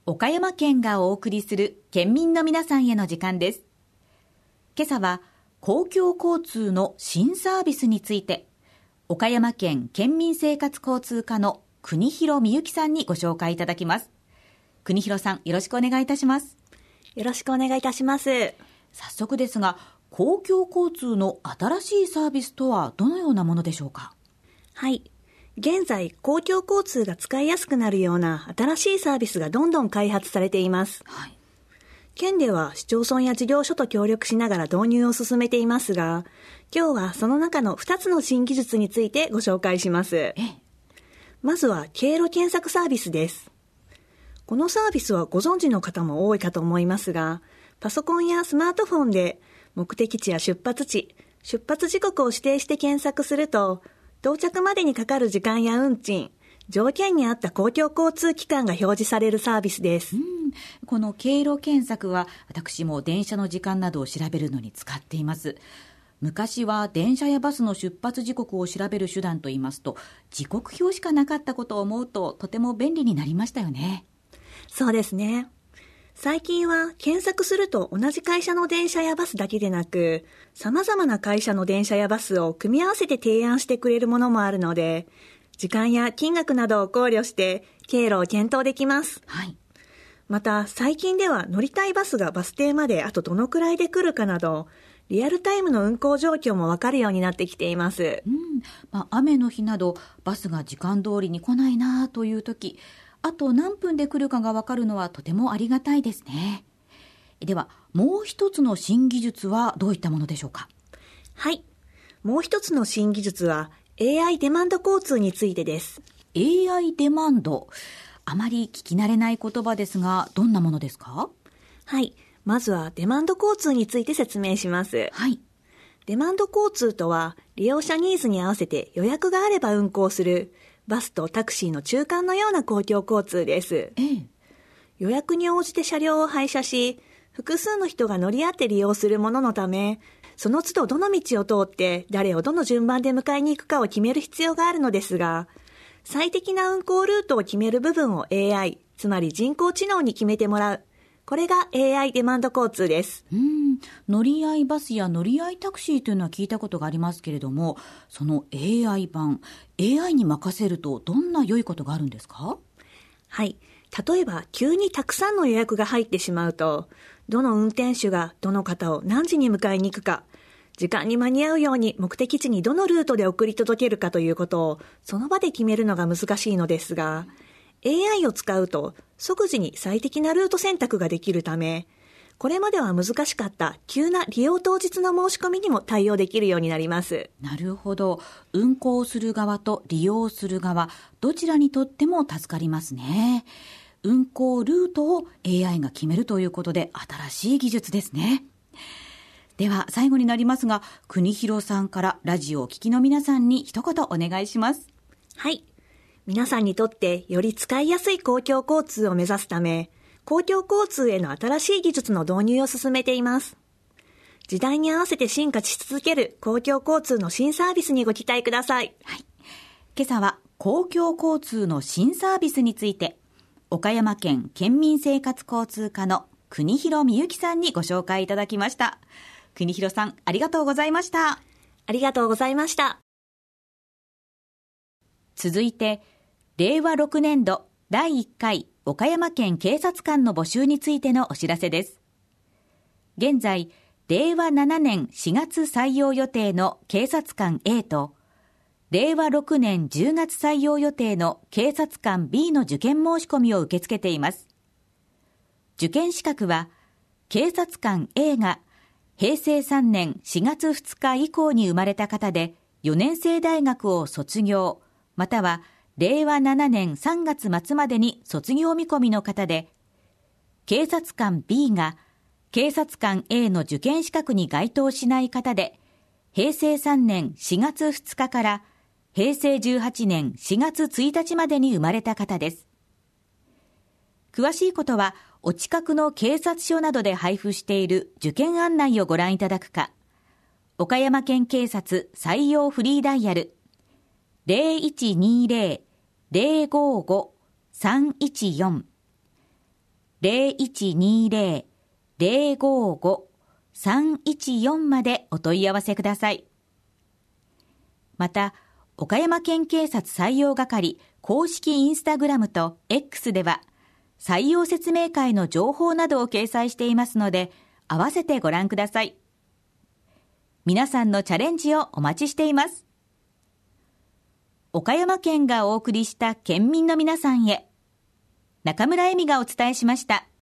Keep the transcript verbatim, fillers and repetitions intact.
岡山県がお送りする県民の皆さんへの時間です。今朝は公共交通の新サービスについて、岡山県県民生活交通課の国広美幸さんにご紹介いただきます。国広さん、よろしくお願いいたします。 よろしくお願いいたします。 早速ですが、公共交通の新しいサービスとはどのようなものでしょうか？ はい。現在、公共交通が使いやすくなるような新しいサービスがどんどん開発されています。 はい。 県では市町村や事業所と協力しながら導入を進めていますが、今日はその中のふたつの新技術についてご紹介します。 ええ、 まずは経路検索サービスです。このサービスはご存知の方も多いかと思いますが、パソコンやスマートフォンで目的地や出発地、出発時刻を指定して検索すると、到着までにかかる時間や運賃、条件に合った公共交通機関が表示されるサービスです。 うん、この経路検索は私も電車の時間などを調べるのに使っています。昔は電車やバスの出発時刻を調べる手段といいますと、時刻表しかなかったことを思うととても便利になりましたよね。 そうですね。最近は検索すると同じ会社の電車やバスだけでなく、様々な会社の電車やバスを組み合わせて提案してくれるものもあるので、時間や金額などを考慮して経路を検討できます。 はい。 また最近では乗りたいバスがバス停まであとどのくらいで来るかなど、リアルタイムの運行状況もわかるようになってきています。 うん、まあ、雨の日などバスが時間通りに来ないなという時、あと何分で来るかがわかるのはとてもありがたいですね。では、もう一つの新技術はどういったものでしょうか？ はい。もう一つの新技術は エーアイ デマンド交通についてです。 エーアイ デマンド。あまり聞き慣れない言葉ですが、どんなものですか？ はい。まずはデマンド交通について説明します。 はい。 デマンド交通とは、利用者ニーズに合わせて予約があれば運行する、バスとタクシーの中間のような公共交通です。 ええ。 予約に応じて車両を配車し、複数の人が乗り合って利用するもののため、その都度どの道を通って誰をどの順番で迎えに行くかを決める必要があるのですが、最適な運行ルートを決める部分を エーアイ、つまり人工知能に決めてもらう。これが エーアイ デマンド交通です。 うん、乗り合いバスや乗り合いタクシーというのは聞いたことがありますけれども、その エーアイ 版、エーアイ に任せるとどんな良いことがあるんですか？ はい。例えば、急にたくさんの予約が入ってしまうと、どの運転手がどの方を何時に迎えに行くか、時間に間に合うように目的地にどのルートで送り届けるかということを、その場で決めるのが難しいのですが、エーアイ を使うと即時に最適なルート選択ができるため、これまでは難しかった急な利用当日の申し込みにも対応できるようになります。 なるほど。運行する側と利用する側、どちらにとっても助かりますね。運行ルートを エーアイ が決めるということで新しい技術ですね。では最後になりますが、国広さんからラジオをお聞きの皆さんに一言お願いします。 はい。皆さんにとってより使いやすい公共交通を目指すため、公共交通への新しい技術の導入を進めています。時代に合わせて進化し続ける公共交通の新サービスにご期待ください。 はい。今朝は公共交通の新サービスについて、岡山県県民生活交通課の国広美幸さんにご紹介いただきました。国広さん、ありがとうございました。 ありがとうございました。 続いて、れいわろくねんどだいいっかい岡山県警察官の募集についてのお知らせです。現在、れいわななねんしがつ採用予定の警察官 A と、れいわろくねんじゅうがつ採用予定の警察官 B の受験申し込みを受け付けています。受験資格は、警察官 A がへいせいさんねんしがつふつか以降に生まれた方で、よねんせい大学を卒業、またはれいわななねんさんがつ末までに卒業見込みの方で、警察官 B が警察官 A の受験資格に該当しない方で、へいせいさんねんしがつふつかからへいせいじゅうはちねんしがつついたちまでに生まれた方です。詳しいことはお近くの警察署などで配布している受験案内をご覧いただくか、岡山県警察採用フリーダイヤル ゼロいちにゼロ ゼロごご さんいちよんゼロいちにゼロ ゼロごご さんいちよん までお問い合わせください。また、岡山県警察採用係公式インスタグラムと X では、採用説明会の情報などを掲載していますので、合わせてご覧ください。皆さんのチャレンジをお待ちしています。岡山県がお送りした県民の皆さんへ、中村恵美がお伝えしました。